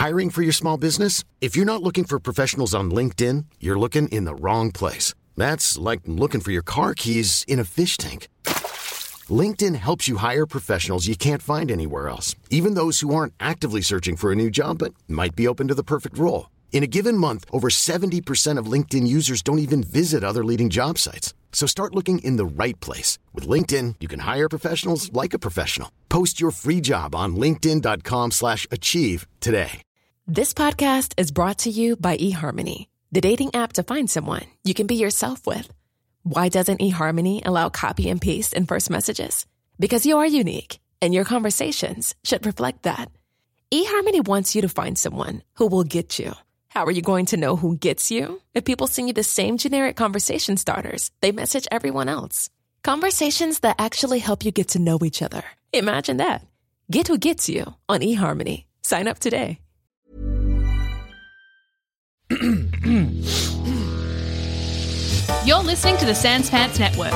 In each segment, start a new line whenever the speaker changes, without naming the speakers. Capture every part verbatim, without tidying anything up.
Hiring for your small business? If you're not looking for professionals on LinkedIn, you're looking in the wrong place. That's like looking for your car keys in a fish tank. LinkedIn helps you hire professionals you can't find anywhere else, even those who aren't actively searching for a new job but might be open to the perfect role. In a given month, over seventy percent of LinkedIn users don't even visit other leading job sites. So start looking in the right place. With LinkedIn, you can hire professionals like a professional. Post your free job on linkedin.com slash achieve today.
This podcast is brought to you by eHarmony, the dating app to find someone you can be yourself with. Why doesn't eHarmony allow copy and paste in first messages? Because you are unique, and your conversations should reflect that. eHarmony wants you to find someone who will get you. How are you going to know who gets you? If people send you the same generic conversation starters they message everyone else. Conversations that actually help you get to know each other. Imagine that. Get who gets you on eHarmony. Sign up today.
You're listening to the Sans Pants Network.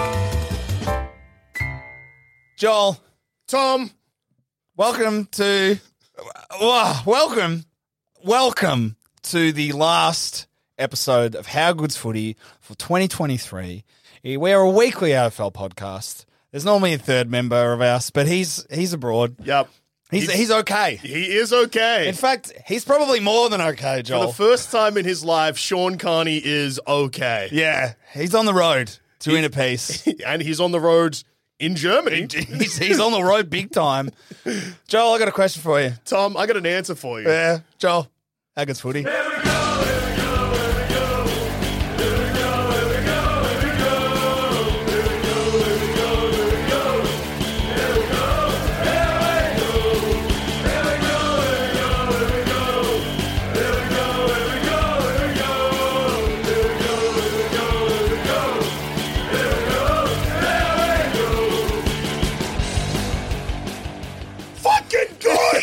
Joel,
Tom,
welcome to, uh, welcome, welcome to the last episode of How Good's Footy for twenty twenty-three. We are a weekly A F L podcast. There's normally a third member of us, but he's he's abroad.
Yep.
He's he's, he's okay.
He is okay.
In fact, he's probably more than okay, Joel.
For the first time in his life, Sean Carney is okay.
Yeah, he's on the road to
He-
inner peace.
And he's on the road in Germany.
he's, he's on the road big time. Joel, I got a question for you.
Tom, I got an answer for you.
Yeah, Joel, how good's footy?
Fucking good!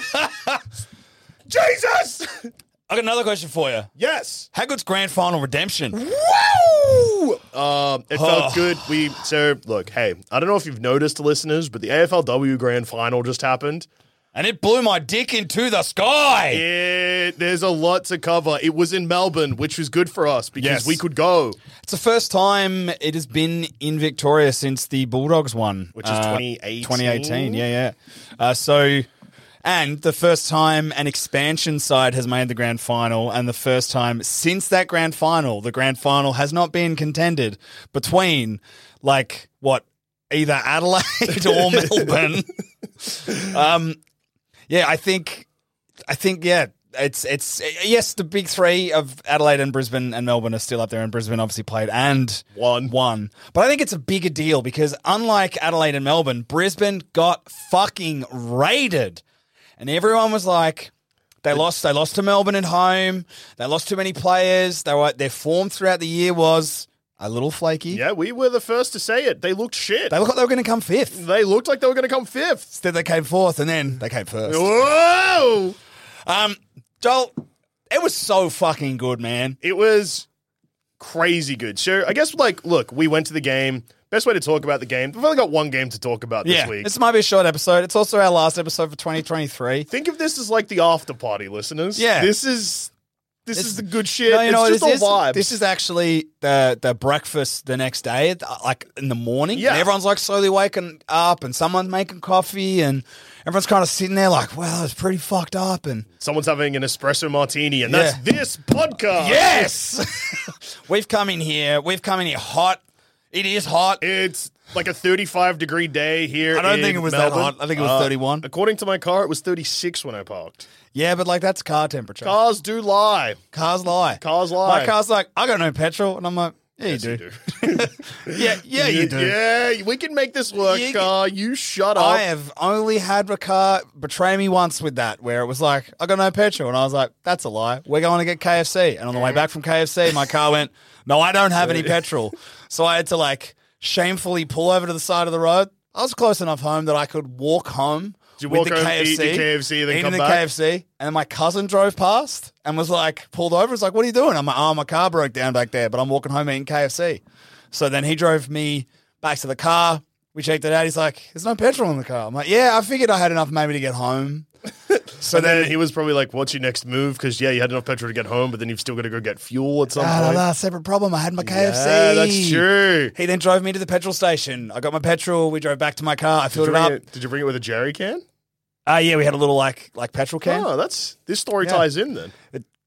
Jesus!
I got another question for you.
Yes.
How good's grand final redemption?
Woo! Um, it
Oh.
felt good. We so look, hey, I don't know if you've noticed, listeners, but the A F L W Grand Final just happened.
And it blew my dick into the sky.
It, there's a lot to cover. It was in Melbourne, which was good for us because
Yes.
we could go,
It's the first time it has been in Victoria since the Bulldogs won.
which is
uh,
twenty eighteen.
twenty eighteen, yeah, yeah. Uh, so, and the first time an expansion side has made the grand final, and the first time since that grand final, the grand final has not been contended between, like, what, either Adelaide or Melbourne. um, yeah, I think, I think, yeah. It's it's yes, the big three of Adelaide and Brisbane and Melbourne are still up there, and Brisbane obviously played and
Won.
won. But I think it's a bigger deal because unlike Adelaide and Melbourne, Brisbane got fucking raided, and everyone was like, they lost. They lost to Melbourne at home. They lost too many players. They were their form throughout the year was a little flaky.
Yeah, we were the first to say it. They looked shit.
They looked like they were going to come fifth.
They looked like they were going to come fifth.
Instead, they came fourth, and then they came first.
Whoa!
Um, Joel, it was so fucking good, man.
It was crazy good. Sure, I guess, like, look, we went to the game. Best way to talk about the game. We've only got one game to talk about this
Yeah,
week.
this might be a short episode. It's also our last episode for twenty twenty-three.
Think of this as like the after party, listeners.
Yeah.
This is this
It's-
is the good shit.
No, you know
it's
what
just
this
all
is?
vibes.
This is actually the the breakfast the next day, like in the morning.
Yeah.
And everyone's like slowly waking up, and someone's making coffee, and everyone's kind of sitting there like, "Wow, it's pretty fucked up." And
Someone's having an espresso martini, and
Yeah.
that's this podcast.
yes, we've come in here. We've come in here hot. It is hot.
It's like a thirty-five degree day here.
I don't
in
think it was
Melbourne.
that hot. I think it was
Uh,
thirty-one.
According to my car, it was thirty-six when I parked.
Yeah, but like that's car temperature.
Cars do lie.
Cars lie.
Cars lie.
My car's like, I got no petrol, and I'm like, yeah,
Yes,
you
you
do.
do.
yeah, yeah, you do.
Yeah, we can make this work,
You-
car. You shut up.
I have only had a car betray me once with that, where it was like, I got no petrol. And I was like, that's a lie. We're going to get K F C. And on the way back from K F C, my car went, no, I don't have any petrol. So I had to like shamefully pull over to the side of the road. I was close enough home that I could walk home
Did you
with
walk
the
home,
K F C,
eat the K F C, then
eating
come
the
back?
K F C. And then my cousin drove past and was like, pulled over. It's like, what are you doing? I'm like, oh, my car broke down back there, but I'm walking home eating K F C. So then he drove me back to the car. We checked it out. He's like, there's no petrol in the car. I'm like, yeah, I figured I had enough maybe to get home.
So then, then he was probably like, what's your next move? Because, yeah, you had enough petrol to get home, but then you've still got to go get fuel at some
Ah,
point.
nah, nah, separate problem. I had my K F C.
Yeah, that's true.
He then drove me to the petrol station. I got my petrol. We drove back to my car. I filled
Did
it
you
up.
bring it, did you bring it with a jerry can?
Ah, uh, yeah, we had a little like like petrol can.
Oh, that's this story
Yeah.
ties in then.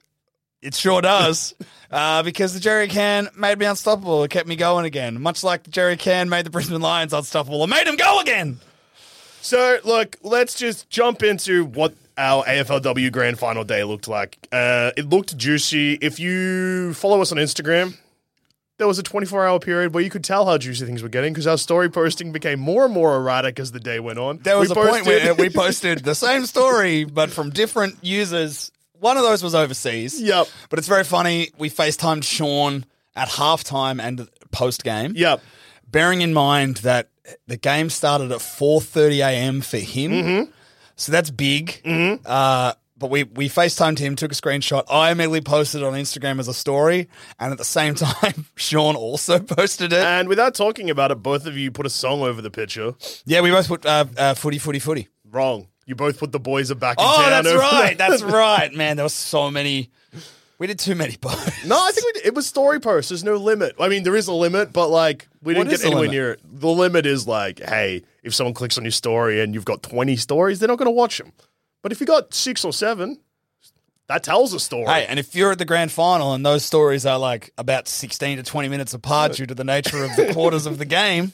It sure does, uh, because the jerry can made me unstoppable. It kept me going again, much like the jerry can made the Brisbane Lions unstoppable. It made them go again.
So, look, let's just jump into what our A F L W Grand Final day looked like. Uh, it looked juicy. If you follow us on Instagram, there was a twenty-four hour period where you could tell how juicy things were getting because our story posting became more and more erratic as the day went on.
There was
we
a
posted-
point where we posted the same story, but from different users. One of those was overseas.
Yep.
But it's very funny. We FaceTimed Sean at halftime and post game.
Yep.
Bearing in mind that the game started at four thirty a.m. for him.
Mm-hmm.
So that's big. Mm-hmm. Uh, but we, we FaceTimed him, took a screenshot. I immediately posted it on Instagram as a story. And at the same time, Sean also posted it.
And without talking about it, both of you put a song over the picture.
Yeah, we both put uh, uh, footy, footy, footy.
Wrong. You both put the boys are back in
Oh,
town.
that's
over
right.
that.
That's right. Man, there was so many. We did too many posts.
No, I think we did. It was story posts. There's no limit. I mean, there is a limit, but like we
What
didn't
is
get
the
anywhere
limit?
near it. The limit is like, hey, if someone clicks on your story and you've got twenty stories, they're not going to watch them. But if you got six or seven, that tells a story.
Hey, and if you're at the grand final and those stories are like about sixteen to twenty minutes apart due to the nature of the quarters of the game.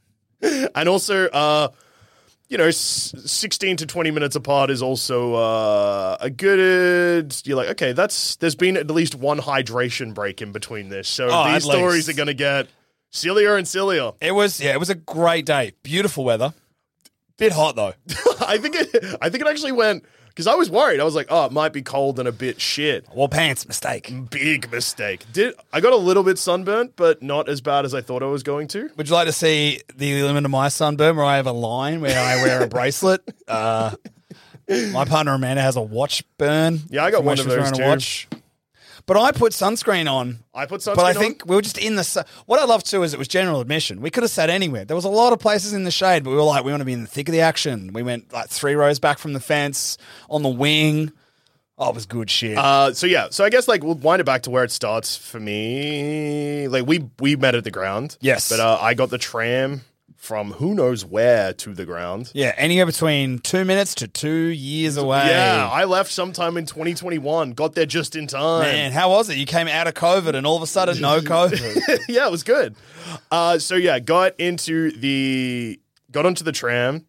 And also, uh, you know, s- sixteen to twenty minutes apart is also uh, a good. You're like, okay, that's there's been at least one hydration break in between this. So
Oh,
these
at
stories
least.
are going to get sillier and sillier.
It was, yeah, it was a great day. Beautiful weather. Bit hot though.
I think it. I think it actually went because I was worried. I was like, oh, it might be cold and a bit shit.
Wore pants, mistake.
Big mistake. Did I got a little bit sunburnt, but not as bad as I thought I was going to.
Would you like to see the limit of my sunburn where I have a line where I wear a bracelet? Uh, my partner Amanda has a watch burn.
Yeah, I got
from when
one
she
of
was
those
wearing
too.
a watch. But I put sunscreen on.
I put sunscreen
But I
on.
think we were just in the sun. What I love too is it was general admission. We could have sat anywhere. There was a lot of places in the shade, but we were like, we want to be in the thick of the action. We went like three rows back from the fence on the wing. Oh, it was good shit.
Uh, so yeah, so I guess like we'll wind it back to where it starts for me. Like we we met at the ground.
Yes.
But uh, I got the tram from who knows where to the ground.
yeah, anywhere between two minutes to two years away.
Yeah, I left sometime in twenty twenty-one. Got there just in time.
Man, how was it? You came out of COVID and all of a sudden no COVID.
Yeah, it was good. Uh, so yeah, got into the got onto the tram,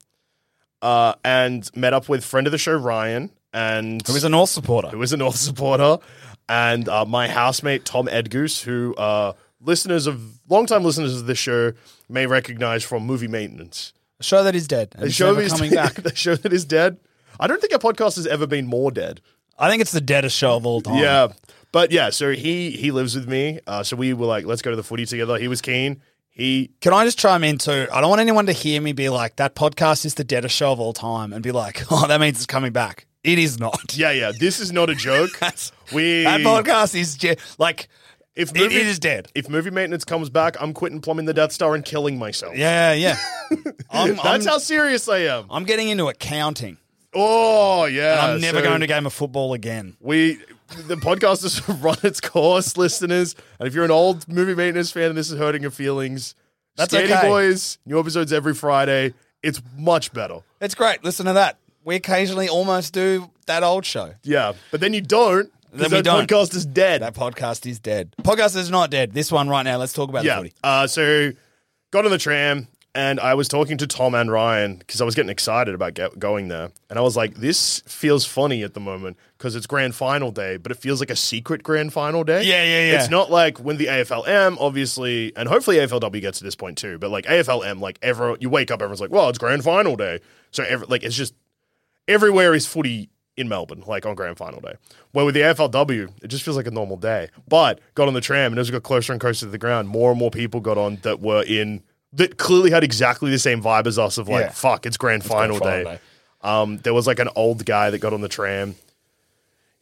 uh, and met up with friend of the show Ryan, and
Who was a North supporter.
who is a North supporter, and uh, my housemate Tom Edgoose, who uh, listeners of longtime listeners of this show may recognize from Movie Maintenance.
A show that is dead. And
The
it's
show
never
is
coming back.
the show that is dead. I don't think our podcast has ever been more dead.
I think it's the deadest show of all time.
Yeah, but yeah, so he he lives with me. Uh, so we were like, let's go to the footy together. He was keen. He
Can I just chime in too? I don't want anyone to hear me be like, that podcast is the deadest show of all time and be like, oh, that means it's coming back. It is not.
yeah yeah. This is not a joke.
That's-
we
that podcast is je- like,
if
it-
movie,
it is dead.
If Movie Maintenance comes back, I'm quitting plumbing the Death Star and killing myself.
Yeah, yeah. I'm,
That's
I'm,
how serious I am.
I'm getting into accounting.
Oh yeah.
And I'm never
so
going to game of football again.
We the podcast has run its course, listeners. And if you're an old Movie Maintenance fan and this is hurting your feelings,
That's
Scanty
okay.
Boys, new episodes every Friday. It's much better.
It's great. Listen to that. We occasionally almost do that old show.
Yeah, but then you don't.
Then
Because
we
that
don't.
podcast is dead.
That podcast is dead. Podcast is not dead. This one right now. Let's talk about the
yeah.
footy.
Uh, so got on the tram and I was talking to Tom and Ryan because I was getting excited about get, going there. And I was like, this feels funny at the moment because it's grand final day, but it feels like a secret grand final day.
Yeah, yeah, yeah.
It's not like when the A F L M, obviously, and hopefully A F L W gets to this point too, but like A F L M, like everyone, you wake up, everyone's like, well, it's grand final day. So every, like, it's just everywhere is footy in Melbourne, like on grand final day. Where with the A F L W, it just feels like a normal day. But got on the tram, and as we got closer and closer to the ground, more and more people got on that were in, that clearly had exactly the same vibe as us of like,
Yeah.
fuck, it's grand final
grand
day.
final day.
Um, there was like an old guy that got on the tram.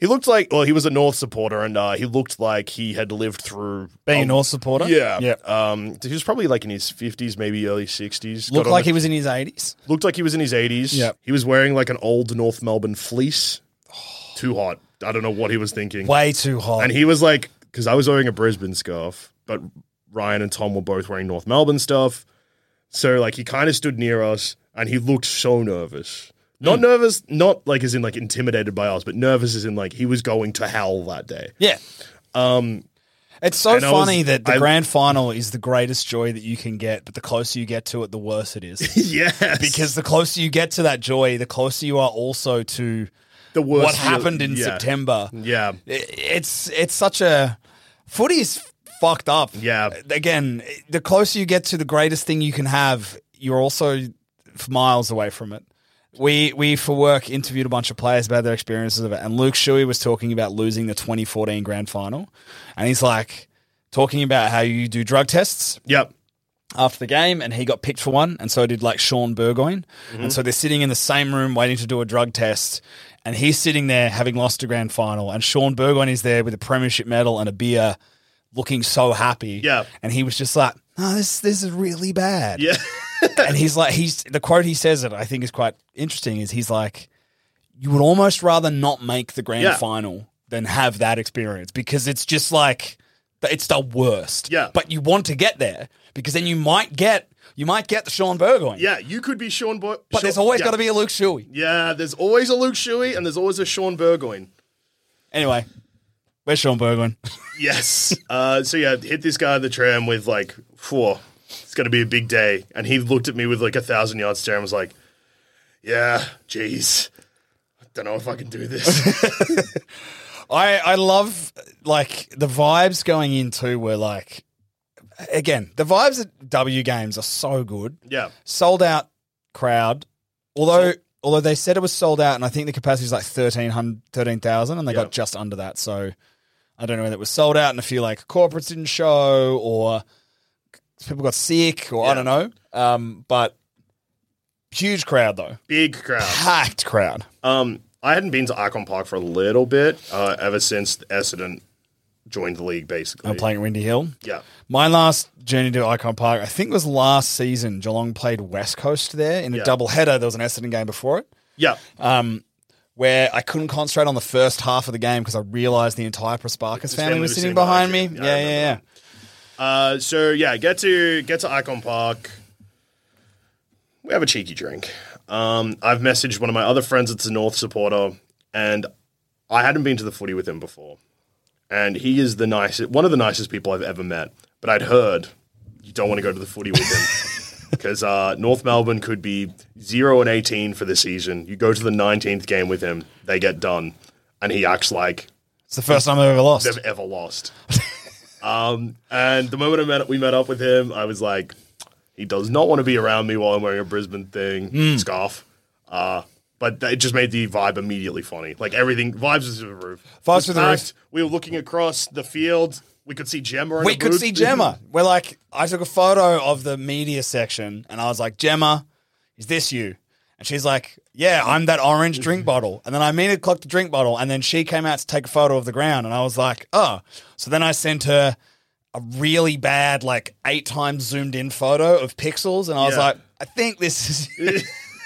He looked like, well, he was a North supporter, and uh, he looked like he had lived through
Being a
um,
North supporter?
Yeah,
Yeah.
Um, he was probably like in his fifties, maybe early sixties.
Looked
Got on
like
the-
he was in his eighties.
looked like he was in his eighties.
Yeah.
He was wearing like an old North Melbourne fleece. Too hot. I don't know what he was thinking.
Way too hot.
And he was like, because I was wearing a Brisbane scarf, but Ryan and Tom were both wearing North Melbourne stuff. So like he kind of stood near us, and he looked so nervous. Not
Hmm.
nervous, not like as in like intimidated by us, but nervous as in like he was going to hell that day.
yeah.
Um,
It's so
And I was-
funny that the
I-
grand final is the greatest joy that you can get, but the closer you get to it, the worse it is.
yes,
Because the closer you get to that joy, the closer you are also to
the worst
what happened in
yeah.
September.
Yeah,
It- It's it's such a footy is fucked up.
Yeah.
Again, the closer you get to the greatest thing you can have, you're also miles away from it. We we for work interviewed a bunch of players about their experiences of it, and Luke Shuey was talking about losing the twenty fourteen grand final, and he's like talking about how you do drug tests
yep,
after the game, and he got picked for one, and so did like Sean Burgoyne.
Mm-hmm.
And so they're sitting in the same room waiting to do a drug test, and he's sitting there having lost a grand final, and Sean Burgoyne is there with a premiership medal and a beer, looking so happy.
Yeah.
And he was just like, "No, this this is really bad."
yeah,
And he's like, he's the quote he says that I think is quite interesting is he's like, "You would almost rather not make the grand
Yeah.
final than have that experience because it's just like it's the worst."
Yeah.
But you want to get there because then you might get you might get the Sean Burgoyne.
yeah. You could be Sean, Bo-
But there's always
yeah.
got to be a Luke Shuey.
Yeah, there's always a Luke Shuey, and there's always a Sean Burgoyne.
Anyway, where's Sean Burgoyne?
Yes. Uh, so yeah, hit this guy on the tram with like, whoa, it's going to be a big day. And he looked at me with like a thousand yard stare and was like, yeah, geez, I don't know if I can do this.
I I love like the vibes going into were like again the vibes at W games are so good.
yeah.
Sold out crowd, although although they said it was sold out, and I think the capacity is like thirteen hundred, thirteen thousand, and they
Yeah.
got just under that. So I don't know whether it was sold out and a few like corporates didn't show or people got sick or I
Yeah.
don't know. Um, but huge crowd though,
Big crowd.
packed crowd.
Um, I hadn't been to Icon Park for a little bit uh, ever since Essendon joined the league, basically.
I'm playing at Windy Hill.
Yeah.
My last journey to Icon Park, I think was last season. Geelong played West Coast there in a
Yeah.
double header. There was an Essendon game before it.
Yeah.
um, where I couldn't concentrate on the first half of the game because I realised the entire Prosparkas
His
family
family
was
was
sitting
sitting
behind
behind
me.
you. Yeah, I
Yeah, yeah, yeah.
Uh, so yeah, get to get to Icon Park. We have a cheeky drink. Um, I've messaged one of my other friends that's a North supporter, and I hadn't been to the footy with him before. And he is the nicest, one of the nicest people I've ever met. But I'd heard you don't want to go to the footy with him because uh, North Melbourne could be zero and eighteen for the season. You go to the nineteenth game with him, they get done, and he acts like
It's the first time I've ever lost.
they've ever lost. um, and the moment I met, we met up with him, I was like, he does not want to be around me while I'm wearing a Brisbane thing,
Hmm.
scarf. Uh, but it just made the vibe immediately funny. Like everything, vibes was through the roof.
Vibes
Was
through the roof.
packed. We were looking across the field. We could see Gemma. In
We
a
could
booth.
see Gemma. We're like, I took a photo of the media section and I was like, Gemma, is this you? And she's like, yeah, I'm that orange drink bottle. And then I immediately clocked the drink bottle and then she came out to take a photo of the ground and I was like, oh. So then I sent her a really bad, like eight times zoomed in photo of pixels and I was
Yeah.
like, I think this is you.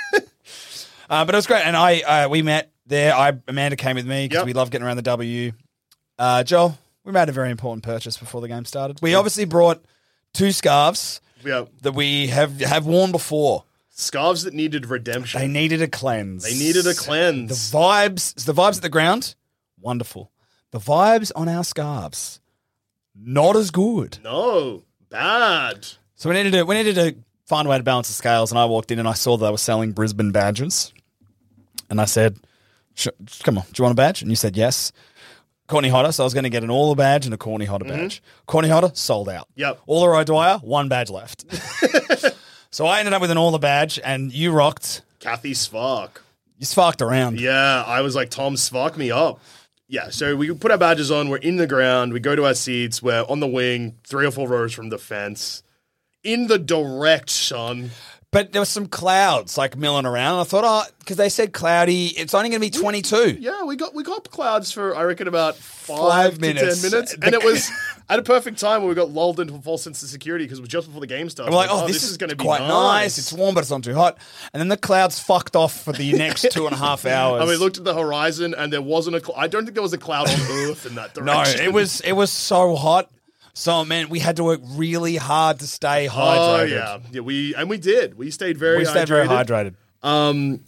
uh, but it was great. And I uh, we met there. I Amanda came with me because
Yep.
we love getting around the W. Uh, Joel, we made a very important purchase before the game started. We obviously brought two scarves
Yeah.
that we have have worn before.
Scarves that needed redemption.
They needed a cleanse.
They needed a
The
cleanse.
vibes, the vibes at the ground, wonderful. The vibes on our scarves, not as good.
no, bad.
So we needed to we needed to find a way to balance the scales. And I walked in and I saw that they were selling Brisbane badges, and I said, "Sh- "Come on, do you want a badge?" And you said yes. Courtney Hodder, so I was going to get an All badge and a Courtney Hodder badge. Courtney Hodder sold out.
Yep.
All O'Dwyer, one badge left. So I ended up with an All badge, and you rocked.
Kathy Svark.
You sparked around.
Yeah, I was like, Tom, spark me up. Yeah, so we put our badges on. We're in the ground. We go to our seats. We're on the wing, three or four rows from the fence, in the direct sun.
But there was some clouds like milling around. And I thought, oh, because they said cloudy, it's only going to be twenty-two.
Yeah, we got we got clouds for I reckon about five,
Five
to
minutes.
ten minutes, and it was at a perfect time where we got lulled into a false sense of security because it was just before the game started.
I'm like, oh, this,
is,
is,
going to be
quite
nice.
nice. It's warm, but it's not too hot. And then the clouds fucked off for the next two and a half hours.
And we looked at the horizon, and there wasn't a. Cl- I don't think there was a cloud on Earth in that
No,
direction.
it was it was so hot. So it meant we had to work really hard to stay
Oh
hydrated.
yeah, yeah. We and we did. We stayed very.
We stayed
hydrated.
very hydrated.
Um,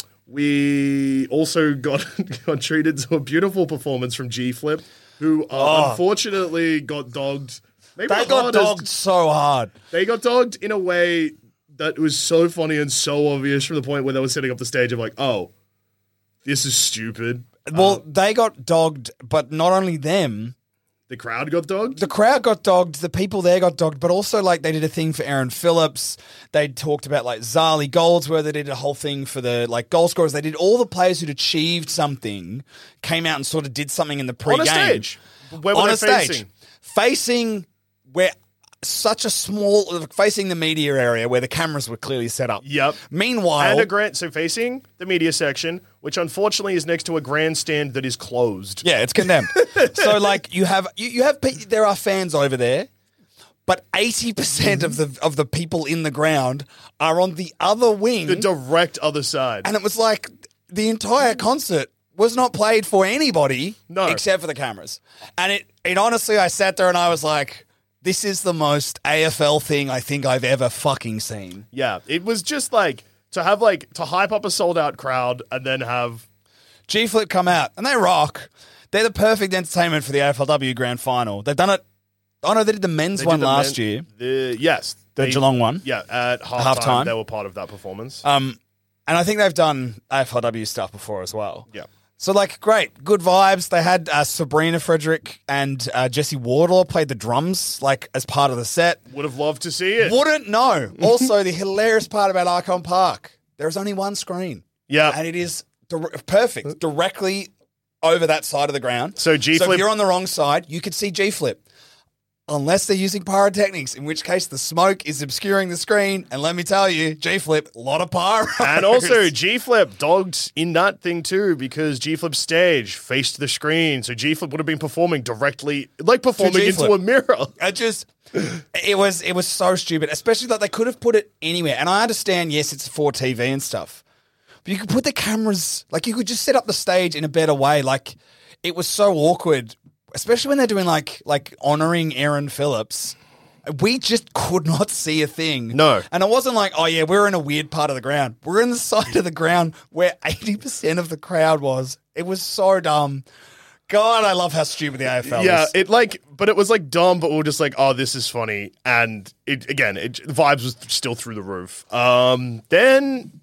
we also got got treated to a beautiful performance from G Flip, who uh,
Oh.
unfortunately got dogged. Maybe
They
the
got
hardest-
dogged so hard.
They got dogged in a way that was so funny and so obvious from the point where they were setting up the stage of like, oh, this is stupid.
Well,
Uh,
they got dogged, but not only them.
the crowd got dogged.
The crowd got dogged, the people there got dogged, but also like they did a thing for Aaron Phillips. They talked about like Zali Goldsworth. They did a whole thing for the like goal scorers. They did all the players who'd achieved something, came out and sort of did something in the pre-game.
On a stage. Where were
On
they
a stage.
facing?
Facing where such a small, facing the media area where the cameras were clearly set up.
Yep.
Meanwhile,
And a grant, so facing the media section, which unfortunately is next to a grandstand that is closed.
yeah, it's condemned. So like you have you, you have pe- there are fans over there, but eighty percent of the of the people in the ground are on the other wing,
The direct other side.
and it was like the entire concert was not played for anybody
No.
except for the cameras. And it it honestly, I sat there and I was like, this is the most A F L thing I think I've ever fucking seen.
Yeah, it was just like to have like to hype up a sold out crowd and then have
G Flip come out and they rock. They're the perfect entertainment for the A F L W Grand Final. They've done it. Oh no, they did the men's
they
one
did the
last
men-
year.
The, yes,
The
they-
Geelong one.
Yeah, at halftime,
Halftime.
they were part of that performance.
Um, and I think they've done A F L W stuff before as well.
yeah,
So, like, great, good vibes. They had uh, Sabrina Frederick and uh, Jesse Wardlaw played the drums, like, as part of the set.
would have loved to see it.
Wouldn't know. Also, the hilarious part about Icon Park, there is only one screen.
Yeah,
And it is dir- perfect, directly over that side of the ground.
So G
So
Flip-
if you're on the wrong side, you could see G Flip. Unless they're using pyrotechnics, in which case the smoke is obscuring the screen. And let me tell you, G Flip, a lot of pyro.
and also G Flip dogged in that thing too because G Flip's stage faced the screen, so G Flip would have been performing directly, like performing into
G-Flip.
a mirror.
I just, it was it was so stupid, especially that they could have put it anywhere. And I understand, yes, it's for T V and stuff, but you could put the cameras, like you could just set up the stage in a better way. Like it was so awkward, especially when they're doing like like honoring Aaron Phillips. We just could not see a thing.
No.
And it wasn't like, oh yeah, we're in a weird part of the ground. We're in the side of the ground where eighty percent of the crowd was. It was so dumb. God, I love how stupid the A F L
Yeah,
is.
it like, but it was like dumb, but we were just like, oh, this is funny, and it again, it, the vibes was still through the roof. Um, then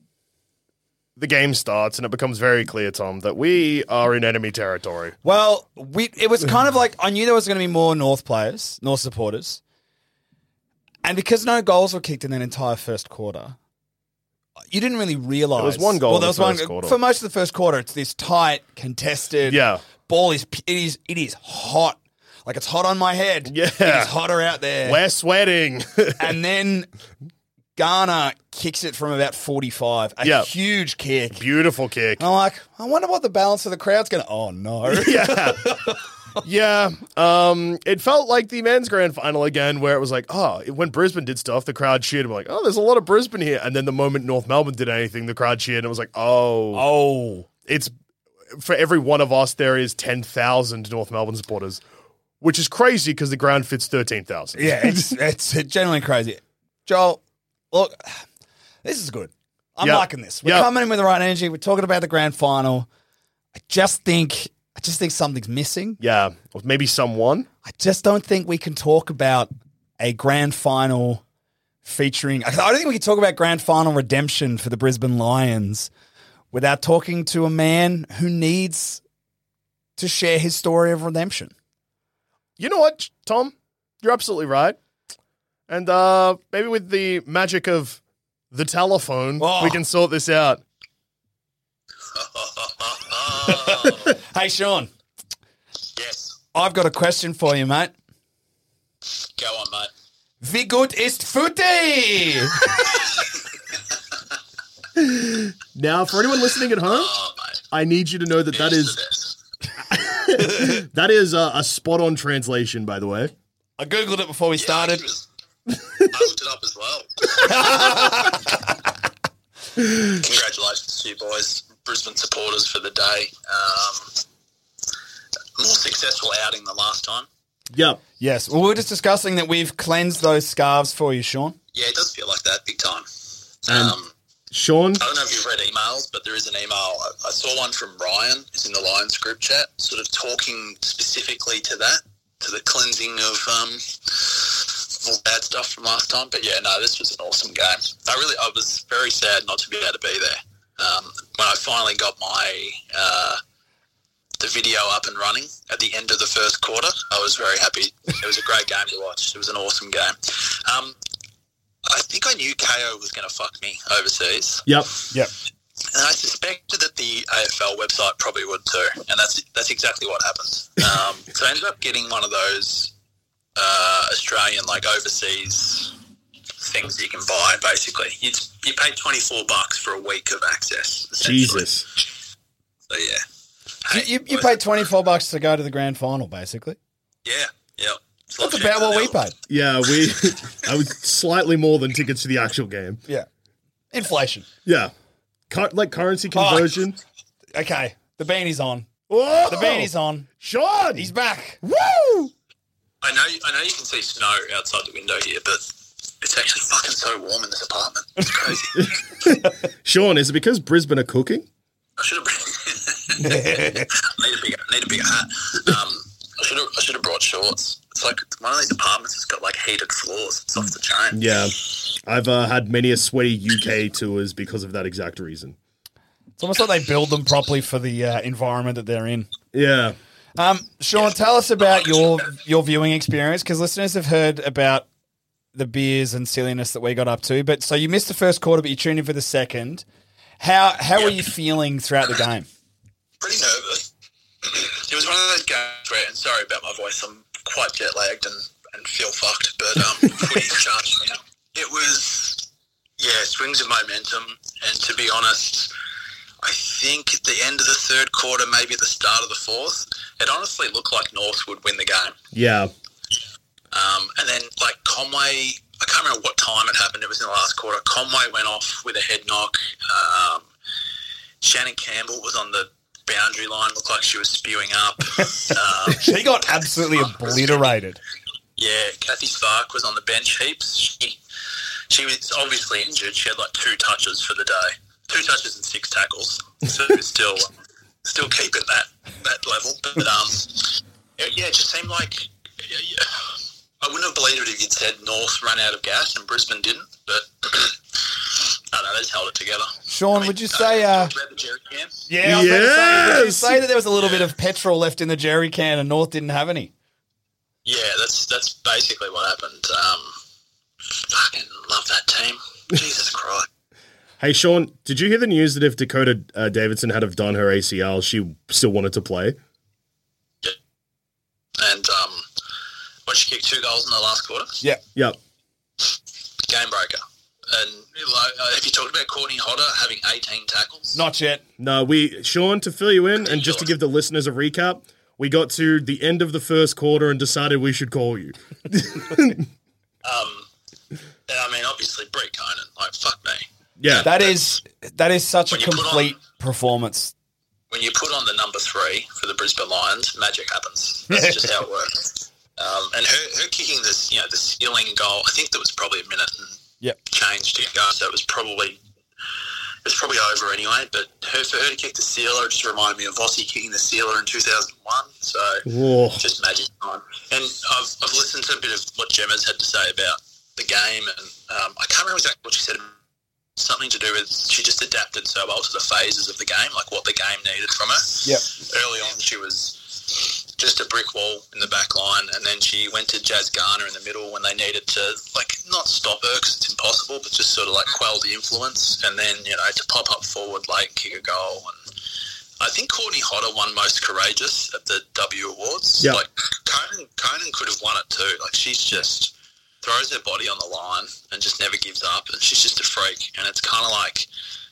the game starts, and it becomes very clear, Tom, that we are in enemy territory.
Well, we it was kind of like I knew there was going to be more North players, North supporters. And because no goals were kicked in that entire first quarter, you didn't really realise.
There was one goal
Well,
in
there
the
was
first
one
quarter.
for most of the first quarter. It's this tight, contested.
Yeah.
Ball is it is it is hot. Like it's hot on my head.
Yeah.
It is hotter out there.
We're sweating.
And then Garner kicks it from about forty-five. A
Yeah.
huge kick.
Beautiful kick.
And I'm like, I wonder what the balance of the crowd's going to. Oh no.
Yeah. Yeah. Um, it felt like the men's grand final again, where it was like, oh, when Brisbane did stuff, the crowd cheered. I'm like, oh, there's a lot of Brisbane here. And then the moment North Melbourne did anything, the crowd cheered. And it was like, oh,
Oh.
it's for every one of us, there is ten thousand North Melbourne supporters, which is crazy because the ground fits thirteen thousand.
Yeah, it's it's genuinely crazy. Joel, look, this is good. I'm
Yep.
liking this. We're
Yep.
coming in with the right energy. We're talking about the grand final. I just think, I just think something's missing.
Yeah. Or maybe someone.
I just don't think we can talk about a grand final featuring. I don't think we can talk about grand final redemption for the Brisbane Lions without talking to a man who needs to share his story of redemption.
You know what, Tom? You're absolutely right. And uh, maybe with the magic of the telephone,
Oh.
we can sort this out.
Hey, Sean,
Yes.
I've got a question for you, mate.
Go on, mate.
Wie gut ist Footy?
Now, for anyone listening at home,
Oh, mate.
I need you to know that that
It's
is
the best.
that is a, a spot on translation, by the way.
I googled it before we started.
Yeah, I looked it up as well. Congratulations to you boys, Brisbane supporters, for the day. Um, more successful outing than last time.
Yep.
Yes. Well, we were just discussing that we've cleansed those scarves for you, Sean.
Yeah, it does feel like that, big time.
And
Um,
Sean,
I don't know if you've read emails, but there is an email. I, I saw one from Ryan, who's in the Lions group chat, sort of talking specifically to that, to the cleansing of um, all bad stuff from last time. But yeah, no, this was an awesome game. I really, I was very sad not to be able to be there. Um, when I finally got my uh, the video up and running at the end of the first quarter, I was very happy. It was a great game to watch. It was an awesome game. Um, I think I knew K O was going to fuck me overseas.
yep.
Yep.
And I suspected that the A F L website probably would too, and that's that's exactly what happened. Um, so I ended up getting one of those uh, Australian, like, overseas things you can buy, basically. You, you pay twenty-four bucks for a week of access. essentially.
Jesus.
So, yeah.
You,
Hey,
you, you
boys-
paid twenty-four bucks to go to the grand final, basically.
Yeah, yeah. It's
That's
not
about
cheaper
what we
than
paid.
Yeah, we. I was slightly more than tickets to the actual game.
Yeah. Inflation.
Yeah. Cu- like currency conversion.
Okay. The beanie's on.
Whoa!
The beanie's on.
Sean!
He's back.
Woo!
I know, I know you can see snow outside the window here, but it's actually fucking so warm in this apartment. It's crazy.
Sean, is it because Brisbane are cooking?
I should have. need a bigger, need a bigger hat. Um, I should have, I should have brought shorts. It's like one of these apartments that's got like heated floors. It's off the chain.
Yeah. I've uh, had many a sweaty U K tours because of that exact reason.
It's almost like they build them properly for the uh, environment that they're in.
Yeah.
Um, Sean, tell us about your your viewing experience, because listeners have heard about the beers and silliness that we got up to. But so you missed the first quarter, but you tuned in for the second. How how were you feeling throughout the game?
Pretty nervous. It was one of those games where, and sorry about my voice, I'm quite jet lagged and, and feel fucked, but um, footy's charged now. It was, yeah, swings of momentum, and to be honest, I think at the end of the third quarter, maybe at the start of the fourth, it honestly looked like North would win the game.
Yeah.
Um, and then, like, Conway, I can't remember what time it happened. It was in the last quarter. Conway went off with a head knock. Um, Shannon Campbell was on the boundary line, looked like she was spewing up. Um,
She got absolutely obliterated.
yeah, Kathy Spark was on the bench heaps. She, she was obviously injured. She had like two touches for the day. Two touches and six tackles. So still still keeping that, that level. But, um, yeah, it just seemed like... Yeah, yeah. I wouldn't have believed it if you'd said North ran out of gas and Brisbane didn't, but I don't know, they just held it together.
Sean,
I mean,
would you say... Uh,
talked about the jerry can?
yeah, I was about to say, would you
Yes!
say that there was a little bit of petrol left in the jerry can and North didn't have any?
Yeah, that's that's basically what happened. Um, fucking love that team. Jesus Christ.
Hey, Sean, did you hear the news that if Dakota uh, Davidson had have done her A C L, she still wanted to play?
Yeah. And um, what, she kicked two goals in the last quarter?
Yeah.
Yep.
Game breaker. And like, uh, have you talked about Courtney Hodder having eighteen tackles?
Not yet.
No, we, Sean, to fill you in and just to give the listeners a recap, we got to the end of the first quarter and decided we should call you.
Um, and I mean, obviously, Brett Conan. Like, fuck me.
Yeah.
That is that is such a
When you put
complete
on-
performance.
When you put on the number three for the Brisbane Lions, magic happens. That's just how it works. Um, and her, her kicking this, you know, the ceiling goal, I think there was probably a minute and
Yep.
change to go, so it was probably it was probably over anyway. But her, for her to kick the sealer just reminded me of Vossi kicking the sealer in two thousand one. So
Whoa.
just magic time. And I've I've listened to a bit of what Gemma's had to say about the game, and um, I can't remember exactly what she said. Something to do with she just adapted so well to the phases of the game, like what the game needed from her.
Yep.
Early on, she was just a brick wall in the back line, and then she went to Jazz Garner in the middle when they needed to, like, not stop her because it's impossible, but just sort of like quell the influence, and then, you know, to pop up forward, like, kick a goal. And I think Courtney Hodder won most courageous at the W Awards.
Yep.
Like, Conan, Conan could have won it too. Like, she's just throws her body on the line and just never gives up, and she's just a freak. And it's kind of like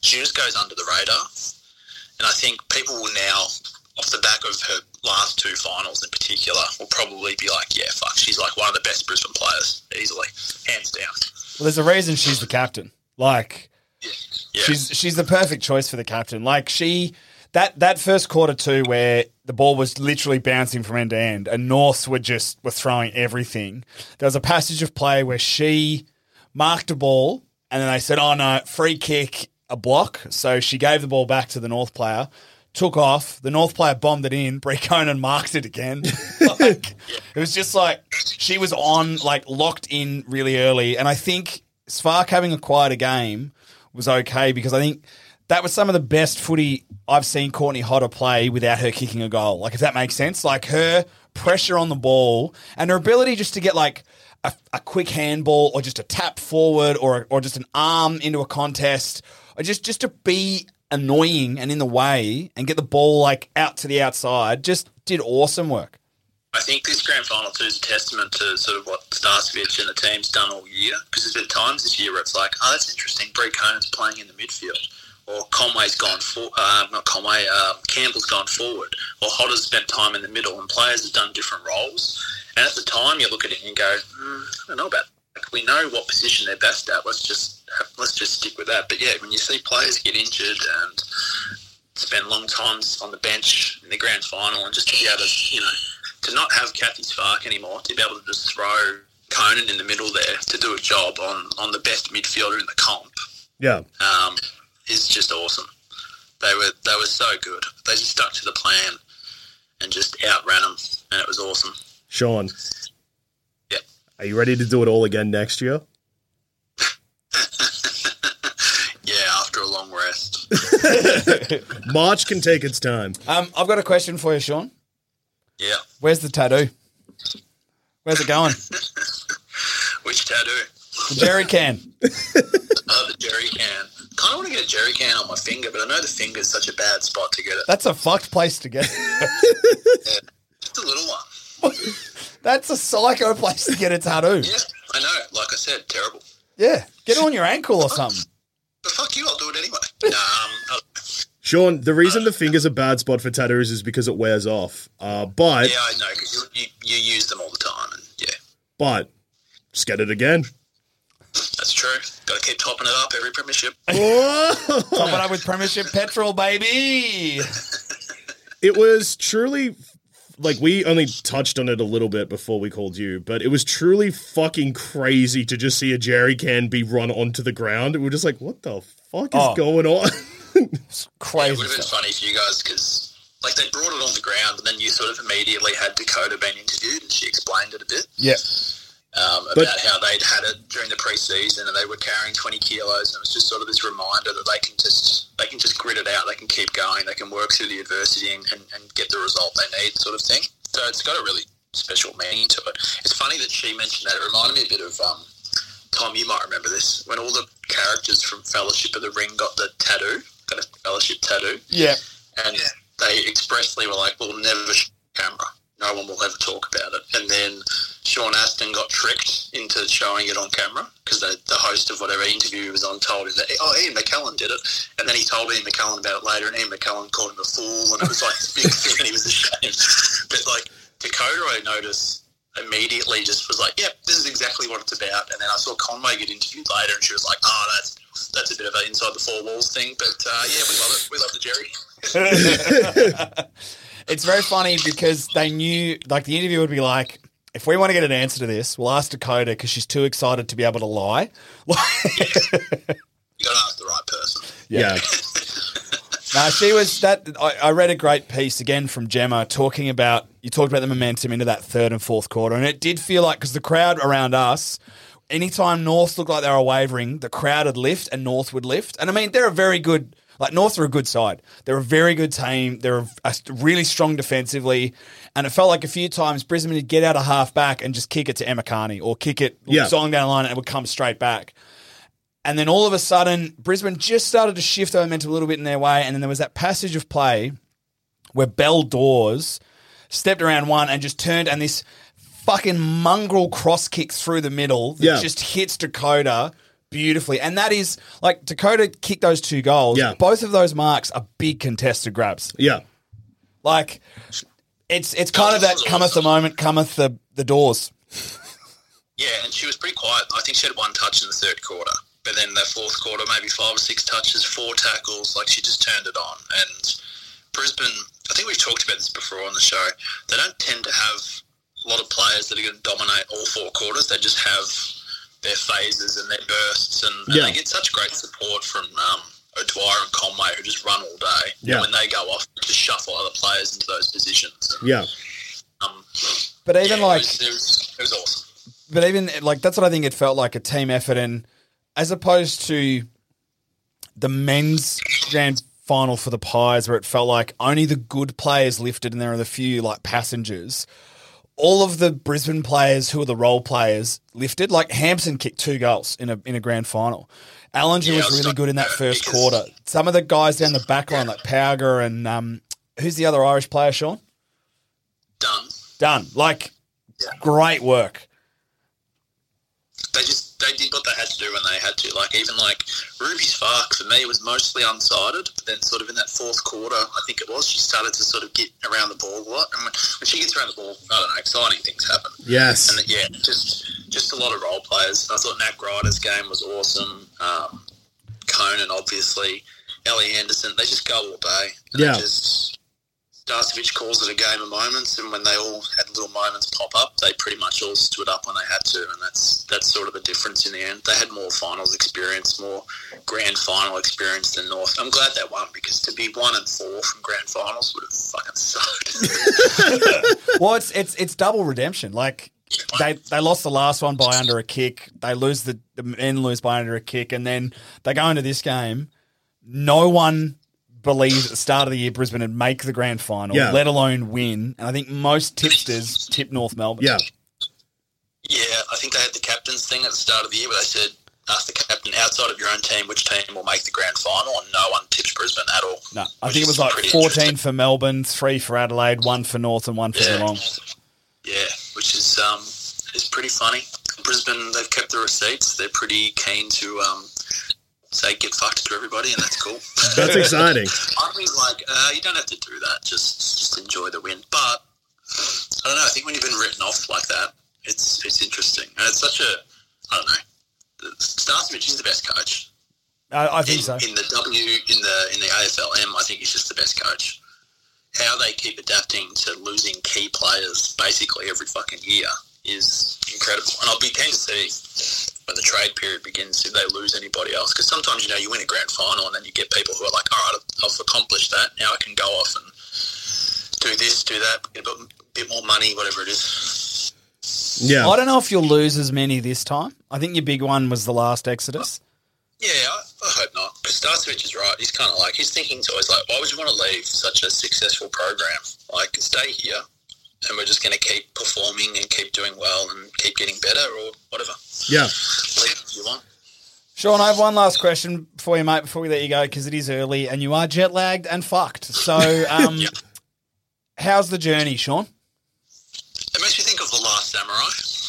she just goes under the radar. And I think people will now, off the back of her last two finals in particular, will probably be like, yeah, fuck, she's like one of the best Brisbane players, easily, hands down.
Well, there's a reason she's the captain. Like,
Yeah. Yeah.
she's she's the perfect choice for the captain. Like, she that that first quarter too, where the ball was literally bouncing from end to end, and Norths were just were throwing everything. There was a passage of play where she marked a ball, and then they said, "Oh no, free kick, a block." So she gave the ball back to the North player. Took off. The North player bombed it in. Brie Conan marked it again. Like, it was just like she was on, like locked in really early. And I think Spark having a quieter game was okay because I think that was some of the best footy I've seen Courtney Hodder play without her kicking a goal. Like, if that makes sense. Like, her pressure on the ball and her ability just to get like a, a quick handball or just a tap forward or or just an arm into a contest or just, just to be annoying and in the way and get the ball like out to the outside, just did awesome work.
I think this grand final too is a testament to sort of what Starcevich and the team's done all year, because there's been times this year where it's like, oh, that's interesting, Brie Conan's playing in the midfield, or Conway's gone for, uh, not Conway, uh, Campbell's gone forward, or Hodder's spent time in the middle, and players have done different roles. And at the time, you look at it and you go, mm, I don't know about that. Like, we know what position they're best at. Let's just let's just stick with that. But yeah, when you see players get injured and spend long times on the bench in the grand final, and just to be able to, you know, to not have Kathy Spark anymore, to be able to just throw Conan in the middle there to do a job on, on the best midfielder in the comp,
Yeah.
um, is just awesome. They were they were so good. They just stuck to the plan and just outran them, and it was awesome.
Sean,
Yeah.
are you ready to do it all again next year?
Yeah, after a long rest.
March can take its time.
Um, I've got a question for you, Sean.
Yeah.
Where's the tattoo? Where's it going?
Which tattoo?
The jerry can.
Oh, the jerry can. Kind of want to get a jerry can on my finger, but I know the finger's such a bad spot to get it.
That's a fucked place to get.
Yeah. It's a little one.
That's a psycho place to get a tattoo.
Yeah, I know. Like I said, terrible.
Yeah. Get it on your ankle or something.
But fuck you, I'll do it anyway. Nah, um, I'll-
Sean, the reason the finger's a bad spot for tattoos is because it wears off. Uh, but,
yeah, I know, because you, you, you use them all the time, and yeah,
but, just get it again.
that's true. Got to keep topping it up every premiership.
Top it up with Premiership petrol, baby.
It was truly, like, we only touched on it a little bit before we called you, but it was truly fucking crazy to just see a jerry can be run onto the ground. We were just like, what the fuck is
Oh.
going on?
It's
It
crazy
would have been
stuff.
funny for you guys because, like, they brought it on the ground, and then you sort of immediately had Dakota being interviewed, and she explained it a bit.
Yeah.
Um,
But-
about how they'd had it during the pre-season and they were carrying twenty kilos, and it was just sort of this reminder that they can just they can just grit it out, they can keep going, they can work through the adversity and, and, and get the result they need, sort of thing. So it's got a really special meaning to it. It's funny that she mentioned that. It reminded me a bit of um, Tom. You might remember this when all the characters from Fellowship of the Ring got the tattoo, got a Fellowship tattoo,
Yeah.
and they expressly were like, "We'll never show camera. No one will ever talk about it." And then Sean Astin got tricked into showing it on camera because the, the host of whatever interview he was on told him that, oh, Ian McKellen did it. And then he told Ian McKellen about it later, and Ian McKellen called him a fool, and it was like this big thing, and he was ashamed. But like Dakota, I noticed immediately just was like, yep, this is exactly what it's about. And then I saw Conway get interviewed later, and she was like, oh, that's that's a bit of an inside the four walls thing. But uh, yeah, we love it. We love the Jerry.
It's very funny because they knew, like, the interview would be like, if we want to get an answer to this, we'll ask Dakota because she's too excited to be able to lie.
You got to ask the right person.
Yeah.
No, she was that. I, I read a great piece again from Gemma talking about, you talked about the momentum into that third and fourth quarter, and it did feel like, because the crowd around us, anytime North looked like they were wavering, the crowd would lift and North would lift. And I mean, they're a very good, like, North are a good side. They're a very good team. They're a, a really strong defensively. And it felt like a few times Brisbane would get out of half back and just kick it to Emma Carney or kick it
Yeah.
long down the line and it would come straight back. And then all of a sudden, Brisbane just started to shift their momentum a little bit in their way. And then there was that passage of play where Belle Dawes stepped around one and just turned, and this fucking mongrel cross kick through the middle that
Yeah.
just hits Dakota beautifully. And that is, like, Dakota kicked those two goals.
Yeah.
Both of those marks are big contested grabs.
Yeah.
Like, it's it's kind of that cometh the moment, cometh the, the doors.
Yeah, and she was pretty quiet. I think she had one touch in the third quarter. But then the fourth quarter, maybe five or six touches, four tackles, like she just turned it on. And Brisbane, I think we've talked about this before on the show, they don't tend to have a lot of players that are going to dominate all four quarters. They just have their phases and their bursts, and, and
Yeah.
they get such great support from um, O'Dwyer and Conway, who just run all day.
Yeah.
And when they go off, just shuffle other players into those positions. And,
Yeah.
um,
But even
yeah,
like,
it was, it, was, it was awesome.
but even like, that's what I think it felt like, a team effort. And as opposed to the men's grand final for the Pies, where it felt like only the good players lifted and there are the few like passengers, all of the Brisbane players who are the role players lifted. Like Hampson kicked two goals in a in a grand final. Allinger
Yeah, I
was
was
really good in that
talking
first
because-
quarter. Some of the guys down the back line, like Powger and um, who's the other Irish player, Sean?
Done.
Done. Like,
Yeah.
great work.
They just they did what they had to do when they had to. Like even like Ruby Spark for me was mostly unsided, but then sort of in that fourth quarter, I think it was, she started to sort of get around the ball a lot. And when, when she gets around the ball, I don't know, exciting things happen.
Yes.
And yeah, just just a lot of role players. I thought Nat Grider's game was awesome. Um, Conan, obviously, Ellie Anderson. They just go all day. And
Yeah.
They just Starcevich calls it a game of moments, and when they all had little moments pop up, they pretty much all stood up when they had to, and that's that's sort of the difference in the end. They had more finals experience, more grand final experience than North. I'm glad they won, because to be one and four from grand finals would have fucking sucked.
Well, it's it's it's double redemption. Like they they lost the last one by under a kick. They lose the the men lose by under a kick, and then they go into this game. No one believed at the start of the year Brisbane would make the grand final,
Yeah.
let alone win. And I think most tipsters tipped North Melbourne.
Yeah.
Yeah, I think they had the captain's thing at the start of the year where they said, ask the captain outside of your own team which team will make the grand final, and no one tipped Brisbane at all.
No, I
which
think it
is
was like
pretty
fourteen
interesting.
for Melbourne, three for Adelaide, one for North, and one for
Yeah.
Geelong.
Yeah, which is um is pretty funny. Brisbane, they've kept the receipts. They're pretty keen to um say get fucked to everybody, and that's cool.
That's exciting.
I think like uh, you don't have to do that. Just just enjoy the win. But I don't know. I think when you've been written off like that, it's it's interesting, and it's such a I don't know. Starcevich is the best coach.
I, I think
in,
so.
in the W in the in the A F L M, I think he's just the best coach. How they keep adapting to losing key players basically every fucking year is incredible. And I'll be keen to see when the trade period begins if they lose anybody else. Because sometimes, you know, you win a grand final and then you get people who are like, all right, I've, I've accomplished that. Now I can go off and do this, do that, get a bit, bit more money, whatever it is.
Yeah.
I don't know if you'll lose as many this time. I think your big one was the last Exodus.
Yeah, I, I hope not. Because Starcevich is right. He's kind of like, his thinking's always like, why would you want to leave such a successful program? Like, stay here and we're just going to keep performing and keep doing well and keep getting better or whatever.
Yeah.
Leave if you want.
Sean, I have one last question for you, mate, before we let you go, because it is early and you are jet lagged and fucked. So, um,
Yep.
how's the journey, Sean?
It makes me think of The Last Samurai.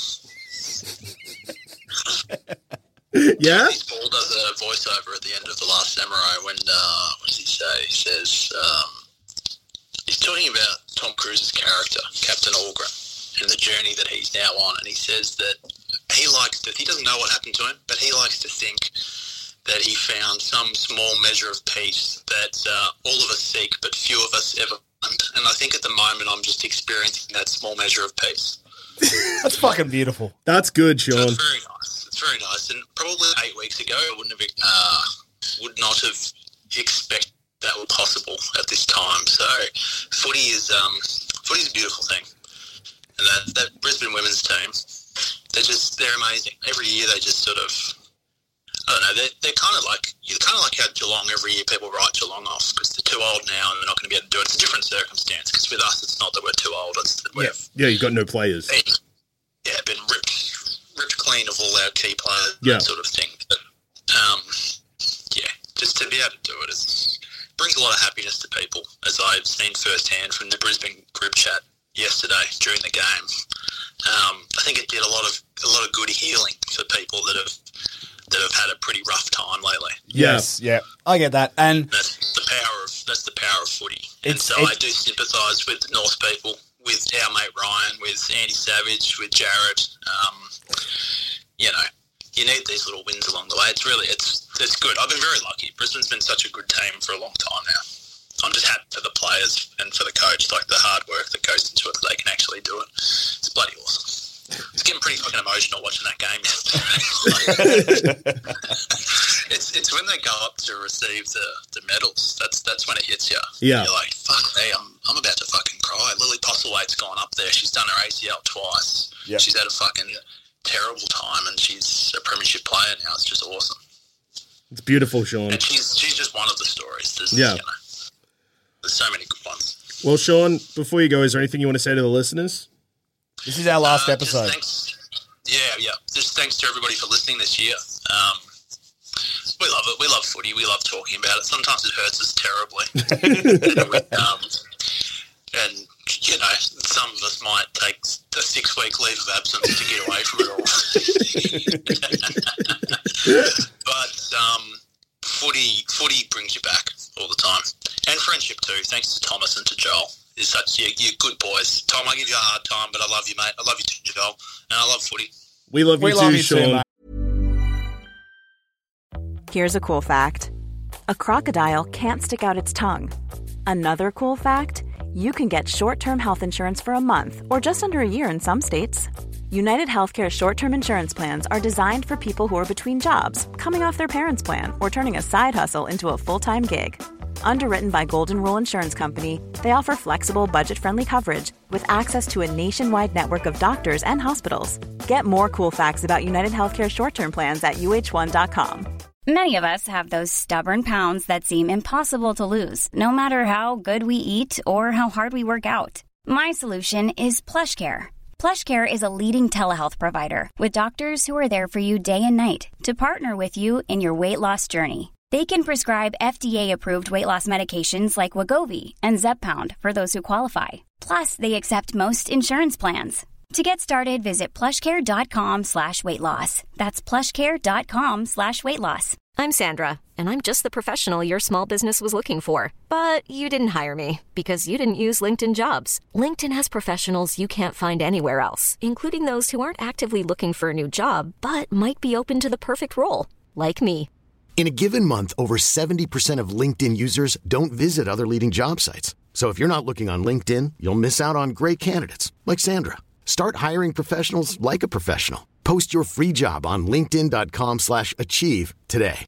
Yeah.
Paul does a voiceover at the end of The Last Samurai when, uh, what does he say? He says, um, he's talking about Tom Cruise's character, Captain Algren, and the journey that he's now on. And he says that he likes to, he doesn't know what happened to him, but he likes to think that he found some small measure of peace that uh, all of us seek, but few of us ever find. And I think at the moment I'm just experiencing that small measure of peace.
That's fucking beautiful.
That's good,
So
Sean.
it's very nice. It's very nice. And probably eight weeks ago, I wouldn't have, uh, would not have expected that were possible at this time. So footy is, um, footy is a beautiful thing. And that, that Brisbane women's team, they're just, they're amazing. Every year they just sort of, I don't know, they're, they're kind of like, you're kind of like how Geelong, every year people write Geelong off because they're too old now and they're not going to be able to do it. It's a different circumstance because with us, it's not that we're too old. It's that we've
Yeah, you've got no players.
been, yeah, been ripped, ripped clean of all our key players,
Yeah.
that sort of thing. But, um, yeah, just to be able to do it is, brings a lot of happiness to people, as I've seen firsthand from the Brisbane group chat yesterday during the game. Um, I think it did a lot of a lot of good healing for people that have that have had a pretty rough time lately.
Yes, yeah, I get that, and
That's the power of that's the power of footy. And
It's-
so
it-
I do sympathise with the North people, with our mate Ryan, with Andy Savage, with Jared. Um, you know, you need these little wins along the way. It's really it's it's good. I've been very lucky. Brisbane's been such a good team for a long time now. I'm just happy for the players and for the coach, like the hard work that goes into it, that they can actually do it. It's bloody awesome. It's getting pretty fucking emotional watching that game yesterday. it's it's when they go up to receive the, the medals. That's that's when it hits you.
Yeah.
You're like, fuck me, I'm I'm about to fucking cry. Lily Postlethwaite's gone up there. She's done her A C L twice.
Yep.
She's had a fucking terrible time, and she's a premiership player now. It's just awesome.
It's beautiful, Sean.
And she's she's just one of the stories. There's,
Yeah.
You know, there's so many good ones.
Well, Sean, before you go, is there anything you want to say to the listeners?
this is our last
Uh, just
episode.
thanks, yeah, yeah. Just thanks to everybody for listening this year. Um, we love it. We love footy. We love talking about it. Sometimes it hurts us terribly. and, we, um, and, you know, some of us might take a six-week leave of absence to get away from it all. but um, footy, footy brings you back all the time. And friendship too. Thanks to Thomas and to Joel. You're such you're, you're good boys. Tom, I give you a hard time, but I love you, mate. I love you too, Joel. And I love footy.
We love you
We
too,
love you too,
Sean.
mate.
Here's a cool fact. A crocodile can't stick out its tongue. Another cool fact, you can get short-term health insurance for a month or just under a year in some states. United Healthcare short-term insurance plans are designed for people who are between jobs, coming off their parents' plan, or turning a side hustle into a full-time gig. Underwritten by Golden Rule Insurance Company, they offer flexible, budget-friendly coverage with access to a nationwide network of doctors and hospitals. Get more cool facts about United Healthcare short-term plans at U H one dot com.
Many of us have those stubborn pounds that seem impossible to lose, no matter how good we eat or how hard we work out. My solution is PlushCare. PlushCare is a leading telehealth provider with doctors who are there for you day and night to partner with you in your weight loss journey. They can prescribe F D A-approved weight loss medications like Wegovy and Zepbound for those who qualify. Plus, they accept most insurance plans. To get started, visit plushcare.com slash weight loss. That's plushcare.com slash weight loss.
I'm Sandra, and I'm just the professional your small business was looking for. But you didn't hire me because you didn't use LinkedIn Jobs. LinkedIn has professionals you can't find anywhere else, including those who aren't actively looking for a new job, but might be open to the perfect role, like me.
In a given month, over seventy percent of LinkedIn users don't visit other leading job sites. So if you're not looking on LinkedIn, you'll miss out on great candidates like Sandra. Start hiring professionals like a professional. Post your free job on linkedin.com slash achieve today.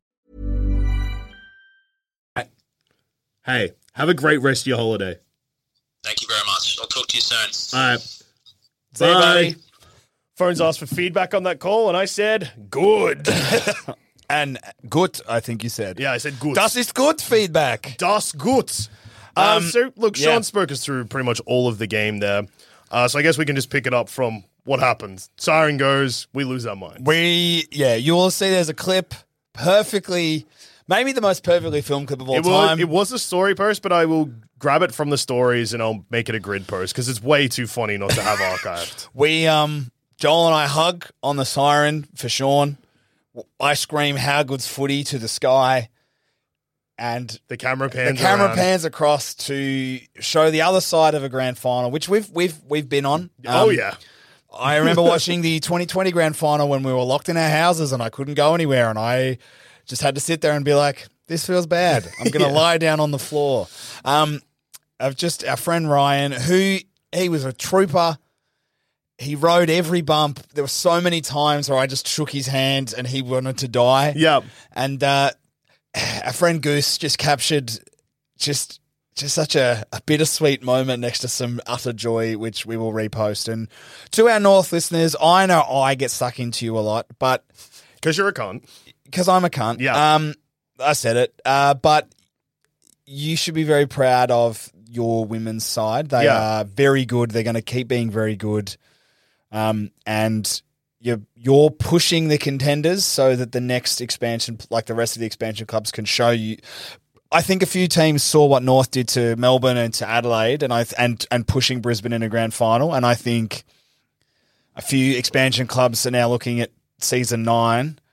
Hey, have a great rest of your holiday.
Thank you very much. I'll talk to you soon.
All right.
See you, buddy.
Phones asked for feedback on that call, and I said, good.
And good, I think you said.
Yeah, I said good.
Das ist gut feedback.
Das gut. Um, so, look, Sean
yeah.
spoke us through pretty much all of the game there. Uh, so I guess we can just pick it up from what happens. Siren goes, we lose our mind.
We, yeah, you will see there's a clip perfectly, maybe the most perfectly filmed clip of all
It was,
time.
it was a story post, but I will grab it from the stories and I'll make it a grid post because it's way too funny not to have archived.
We, um, Joel and I hug on the siren for Sean. I scream, how good's footy to the sky. And
The camera
the
pans
camera
around.
pans across to show the other side of a grand final, which we've we've we've been on.
Oh,
Um,
yeah.
I remember watching the twenty twenty grand final when we were locked in our houses and I couldn't go anywhere, and I just had to sit there and be like, "This feels bad. I'm going to lie down on the floor." Um, of just our friend Ryan, who he was a trooper. He rode every bump. There were so many times where I just shook his hand and he wanted to die.
Yep.
And uh, our friend Goose just captured just just such a, a bittersweet moment next to some utter joy, which we will repost. And to our North listeners, I know I get stuck into you a lot, but
Because you're a cunt.
because I'm a cunt.
Yeah.
Um, I said it. Uh, but you should be very proud of your women's side. They
Yeah.
are very good. They're going to keep being very good. Um, and you're you're pushing the contenders so that the next expansion, like the rest of the expansion clubs, can show you. I think a few teams saw what North did to Melbourne and to Adelaide, and I and and pushing Brisbane in a grand final. And I think a few expansion clubs are now looking at season nine,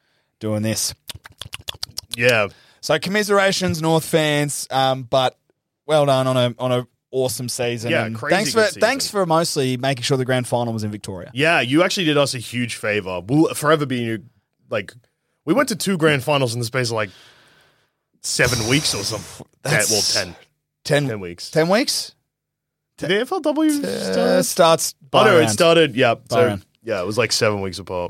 doing this.
Yeah.
So commiserations, North fans, um, but well done on a on a awesome season.
Yeah,
and
crazy
thanks
good
for
season.
thanks for mostly making sure the grand final was in Victoria.
Yeah, you actually did us a huge favor. We'll forever be you. Like, we went to two grand finals in the space of like seven weeks or something.
That's-
well, ten.
Ten,
Ten weeks.
Ten weeks?
Did the A F L W
Uh,
start?
starts
Oh,
by
no, it
round.
started, yeah.
By
So,
round.
yeah, it was like seven weeks apart.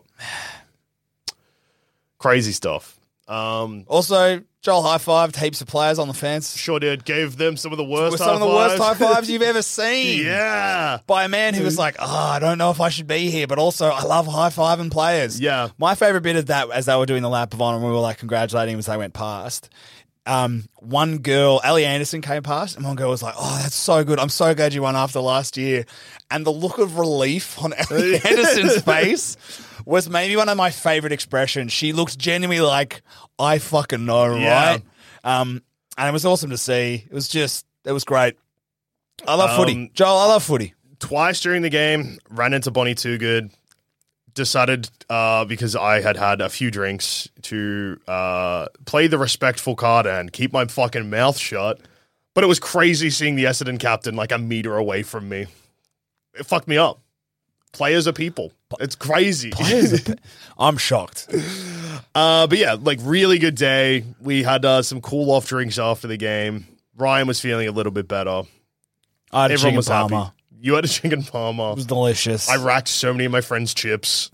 Crazy stuff. Um,
Also, Joel high-fived heaps of players on the fence.
sure did. Gave them some of the worst
With some of the worst high
high-fives.
fives you've ever seen.
Yeah.
By a man who was like, oh, I don't know if I should be here, but also I love high-fiving players.
Yeah.
My favorite bit of that, as they were doing the lap of honor, and we were like congratulating him as they went past. Um, one girl, Ellie Anderson, came past, and one girl was like, oh, that's so good. I'm so glad you won after last year. And the look of relief on Ellie Anderson's face was maybe one of my favorite expressions. She looked genuinely like, I fucking know,
Yeah.
right? Um, and it was awesome to see. It was just, it was great. I love footy.
Um,
Joel, I love footy.
Twice during the game, ran into Bonnie Too Good. Decided, uh, because I had had a few drinks, to uh, play the respectful card and keep my fucking mouth shut. But it was crazy seeing the Essendon captain like a meter away from me. It fucked me up. Players are people. It's crazy.
I'm shocked.
Uh, but yeah, like really good day. We had uh, some cool off drinks after the game. Ryan was feeling a little bit better.
I had a
Everyone
chicken
was
parma.
happy. You had a chicken parma.
It was delicious.
I racked so many of my friends' chips.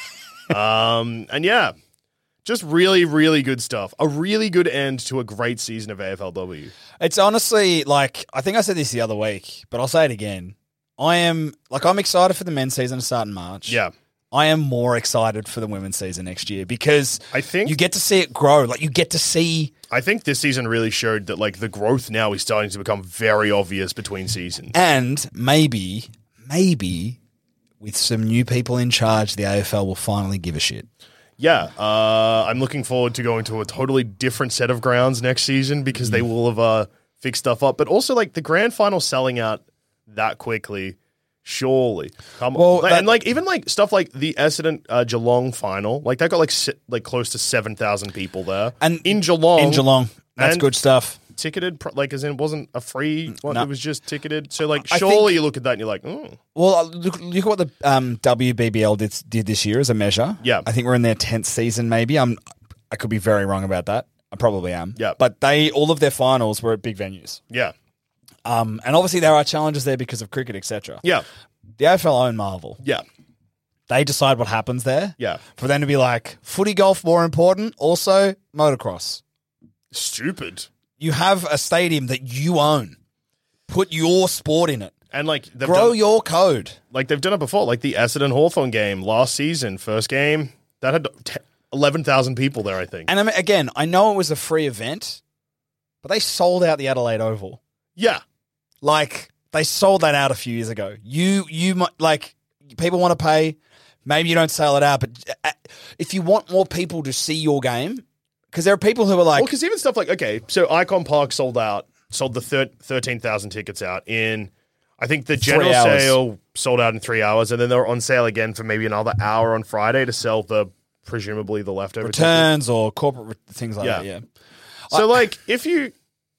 um, and yeah, just really, really good stuff. A really good end to a great season of A F L W.
It's honestly like, I think I said this the other week, but I'll say it again. I am, like, I'm excited for the men's season to start in March.
Yeah.
I am more excited for the women's season next year because
I think
you get to see it grow. Like, you get to see.
I think this season really showed that like the growth now is starting to become very obvious between seasons.
And maybe, maybe with some new people in charge, the A F L will finally give a shit.
Yeah, uh, I'm looking forward to going to a totally different set of grounds next season because
Mm.
they will have uh, fixed stuff up. But also, like the grand final selling out that quickly, surely. Come
Well,
on,
that-
and like even like stuff like the Essendon uh, Geelong final, like that got like si- like close to seven thousand people there,
And
in Geelong,
In Geelong. That's
and
good stuff.
ticketed, pr- like as in it wasn't a free one;
No.
it was just ticketed. So like,
I
surely
think-
you look at that and you're like, oh,
Well, look, look at what the um, W B B L did, did this year as a measure.
Yeah.
I think we're in their tenth season, maybe. I'm, I could be very wrong about that. I probably am.
Yeah.
But they all of their finals were at big venues.
yeah,
Um, and obviously there are challenges there because of cricket, et cetera.
yeah,
The A F L own Marvel.
yeah,
They decide what happens there.
yeah.
For them to be like, footy, golf, more important. Also, motocross.
Stupid.
You have a stadium that you own. Put your sport in it.
And like they've
Grow
done,
your code.
like they've done it before, like the Essendon Hawthorn game last season, first game that had t- eleven thousand people there. I think.
And I mean, again, I know it was a free event, but they sold out the Adelaide Oval.
yeah,
Like, they sold that out a few years ago. You, you might, like, people want to pay. Maybe you don't sell it out, but uh, if you want more people to see your game, because there are people who are like,
well, because even stuff like okay, so Icon Park sold out, sold the thir- thirteen thousand tickets out in. I think the
Three
general
hours.
sale sold out in three hours, and then they were on sale again for maybe another hour on Friday to sell the presumably the leftover tickets.
returns or corporate re- things like
Yeah.
that, yeah.
So, like, if you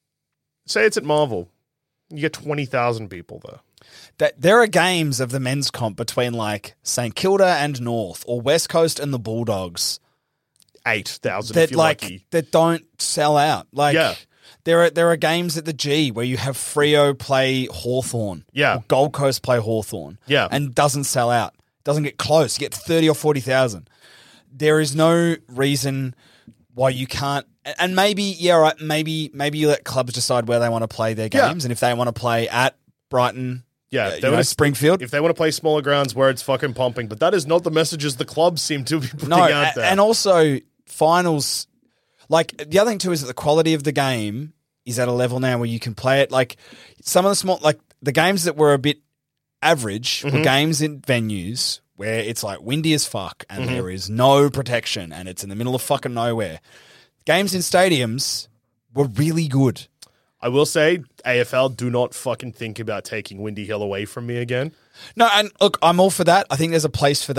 say it's at Marvel, you get twenty thousand people there.
That there are games of the men's comp between like St Kilda and North or West Coast and the Bulldogs
Eight thousand
that
if you're
like
lucky.
that don't sell out. Like
Yeah.
there are there are games at the G where you have Freo play Hawthorn.
Yeah.
Or Gold Coast play Hawthorn.
Yeah.
And doesn't sell out. Doesn't get close. You get thirty or forty thousand. There is no reason why you can't and maybe, yeah, right, maybe maybe you let clubs decide where they want to play their
Yeah.
games. And if they want to play at Brighton,
Yeah,
uh,
they
you know,
wanna-
Springfield.
If they want to play smaller grounds where it's fucking pumping, but that is not the messages the clubs seem to be putting
No,
out
a-
there.
and also finals. Like the other thing too is that the quality of the game is at a level now where you can play it. Like some of the small, like the games that were a bit average
Mm-hmm.
were games in venues where it's like windy as fuck and
Mm-hmm.
there is no protection and it's in the middle of fucking nowhere. Games in stadiums were really good.
I will say, A F L, do not fucking think about taking Windy Hill away from me again.
No, and look, I'm all for that. I think there's a place for that.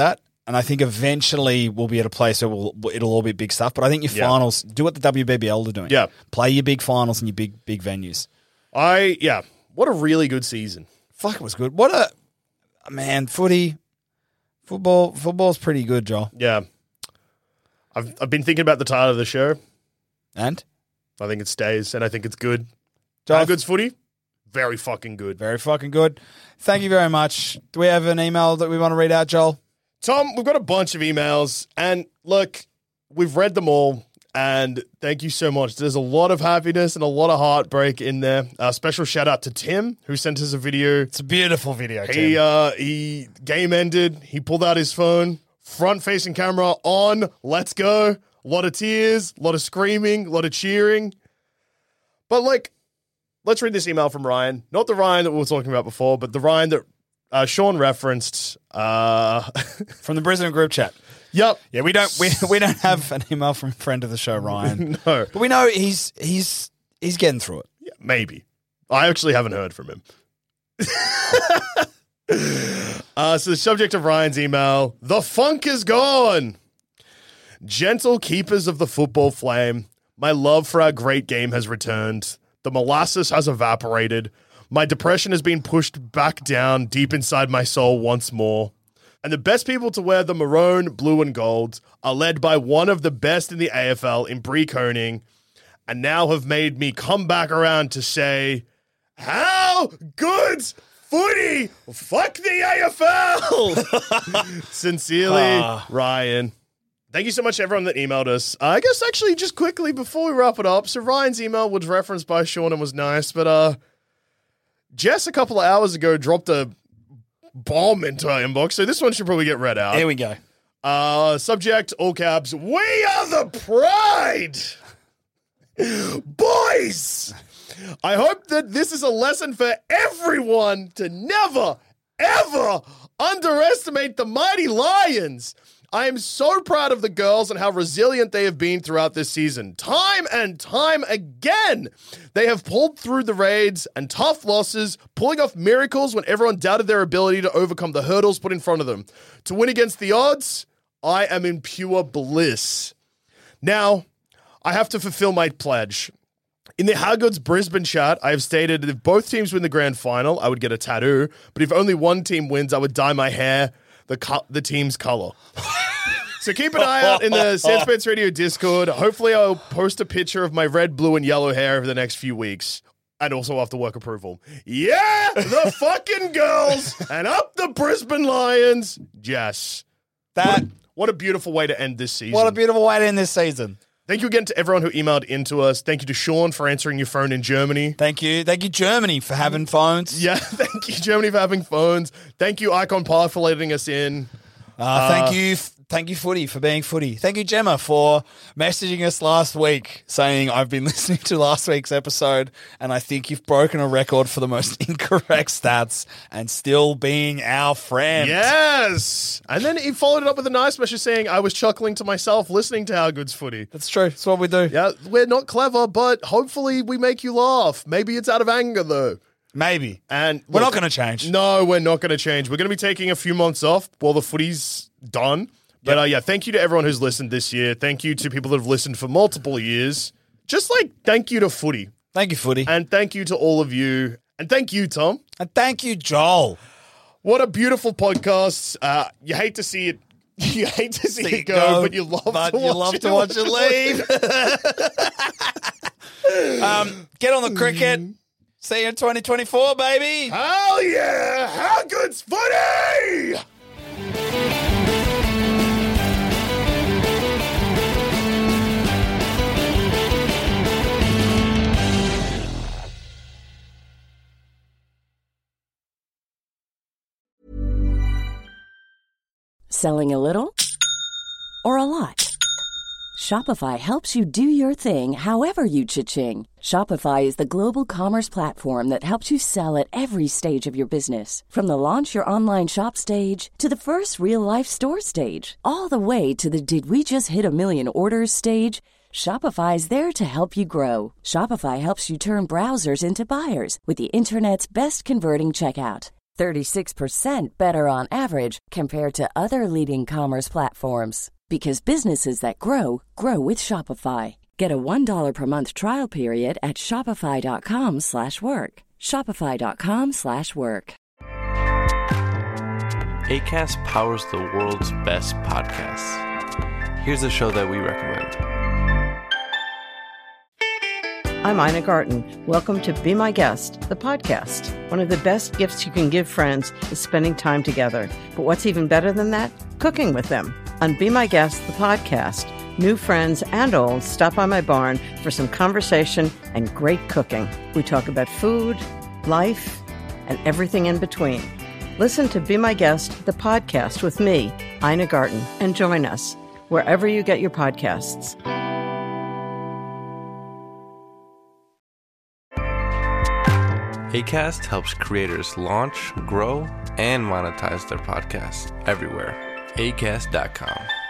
And I think eventually we'll be at a place where we'll, it'll all be big stuff. But I think your
Yeah.
finals, do what the W B B L are doing.
Yeah.
Play your big finals and your big, big venues.
I, yeah, what a really good season.
Fuck, it was good. What a, man, footy, football, football's pretty good, Joel.
Yeah. I've, I've been thinking about the title of the show.
And?
I think it stays, and I think it's good.
Joel,
How good's footy? Very fucking good.
very fucking good. Thank you very much. Do we have an email that we want to read out, Joel?
Tom, we've got a bunch of emails, and look, we've read them all, and thank you so much. There's a lot of happiness and a lot of heartbreak in there. A special shout out to Tim, who sent us a video.
It's a beautiful video, Tim.
He, uh, he, game ended, he pulled out his phone, front-facing camera on, let's go. A lot of tears, a lot of screaming, a lot of cheering. But, like, let's read this email from Ryan. Not the Ryan that we were talking about before, but the Ryan that uh, Sean referenced. Uh,
From the Brisbane group chat.
yep.
Yeah, we don't we, we don't have an email from a friend of the show, Ryan.
No.
But we know he's he's he's getting through it.
Yeah, maybe. I actually haven't heard from him. uh, so the subject of Ryan's email, the funk is gone. Gentle keepers of the football flame, my love for our great game has returned. The molasses has evaporated. My depression has been pushed back down deep inside my soul once more. And the best people to wear the maroon, blue, and gold are led by one of the best in the A F L in Bree Koning, and now have made me come back around to say, how good's footy? Fuck the A F L! Sincerely,
Ah.
Ryan. Thank you so much to everyone that emailed us. Uh, I guess actually just quickly before we wrap it up, so Ryan's email was referenced by Sean and was nice, but uh, Jess a couple of hours ago dropped a bomb into our inbox, so this one should probably get read out.
Here we go.
Uh, subject, all caps, we are the pride! Boys! I hope that this is a lesson for everyone to never, ever underestimate the mighty Lions. I am so proud of the girls and how resilient they have been throughout this season. Time and time again, they have pulled through the raids and tough losses, pulling off miracles when everyone doubted their ability to overcome the hurdles put in front of them. To win against the odds, I am in pure bliss. Now, I have to fulfill my pledge. In the How Good's Brisbane chat, I have stated that if both teams win the grand final, I would get a tattoo, but if only one team wins, I would dye my hair the co- the team's color. So keep an eye out in the Sandspants Radio Discord. Hopefully I'll post a picture of my red, blue, and yellow hair over the next few weeks. And also after work approval. Yeah, the fucking girls! And up the Brisbane Lions! Yes.
That
What a beautiful way to end this season.
what a beautiful way to end this season.
Thank you again to everyone who emailed into us. Thank you to Sean for answering your phone in Germany.
Thank you. Thank you, Germany, for having phones.
Yeah, thank you, Germany, for having phones. Thank you, Icon Pod, for letting us in.
Uh, thank you, thank you, Footy, for being Footy. Thank you, Gemma, for messaging us last week saying I've been listening to last week's episode and I think you've broken a record for the most incorrect stats and still being our friend.
Yes! And then he followed it up with a nice message saying, I was chuckling to myself listening to How Good's Footy.
That's true. That's what we do.
Yeah, we're not clever, but hopefully we make you laugh. Maybe it's out of anger, though.
Maybe.
And
We're
look,
not going to change.
No, we're not going to change. We're going to be taking a few months off while the footy's done. But
Yep.
uh, yeah, thank you to everyone who's listened this year. Thank you to people that have listened for multiple years. Just like thank you to footy.
Thank you, Footy.
And thank you to all of you. And thank you, Tom.
And thank you, Joel.
What a beautiful podcast. Uh, you hate to see it. You hate to see, it go, but you love
but
to
you
watch
love
it.
to watch it leave. um, get on the cricket. See you in twenty twenty-four, baby.
Hell yeah! How good's footy?
Selling a little or a lot? Shopify helps you do your thing however you cha-ching. Shopify is the global commerce platform that helps you sell at every stage of your business. From the launch your online shop stage to the first real-life store stage, all the way to the did we just hit a million orders stage. Shopify is there to help you grow. Shopify helps you turn browsers into buyers with the internet's best converting checkout. thirty-six percent better on average compared to other leading commerce platforms. Because businesses that grow, grow with Shopify. Get a one dollar per month trial period at shopify.com slash work. Shopify.com slash work.
Acast powers the world's best podcasts. Here's a show that we recommend.
I'm Ina Garten. Welcome to Be My Guest, the podcast. One of the best gifts you can give friends is spending time together. But what's even better than that? Cooking with them. On Be My Guest, the podcast, new friends and old stop by my barn for some conversation and great cooking. We talk about food, life, and everything in between. Listen to Be My Guest, the podcast with me, Ina Garten, and join us wherever you get your podcasts.
Acast helps creators launch, grow, and monetize their podcasts everywhere. Acast dot com.